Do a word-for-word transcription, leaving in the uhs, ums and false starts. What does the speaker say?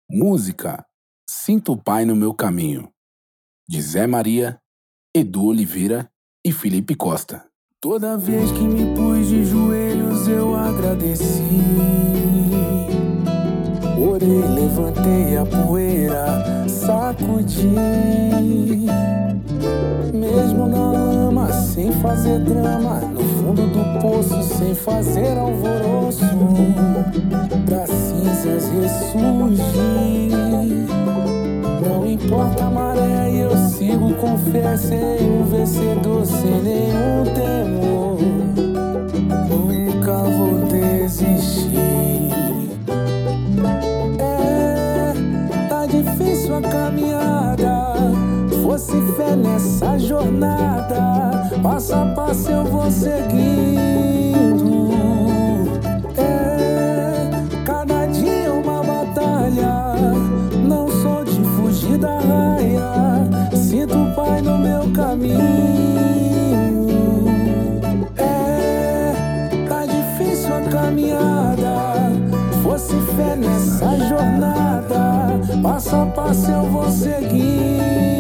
Música Sinto o Pai no Meu Caminho, de Zé Maria, Edu Oliveira e Felipe Costa. Toda vez que me pus de joelhos eu agradeci. Orei, levantei a poeira, sacudi. Mesmo na lama, sem fazer drama, no fundo do poço, sem fazer alvoroço, das cinzas ressurgir. Não importa a maré, eu sigo com fé, sem um vencedor, sem nenhum temor. Nunca vou desistir. É, tá difícil a caminhada, fosse fé nessa jornada, passo a passo eu vou seguindo. É, cada dia uma batalha, não sou de fugir da raia, sinto o Pai no meu caminho. É, tá difícil a caminhada, fosse fé nessa jornada, passo a passo eu vou seguir.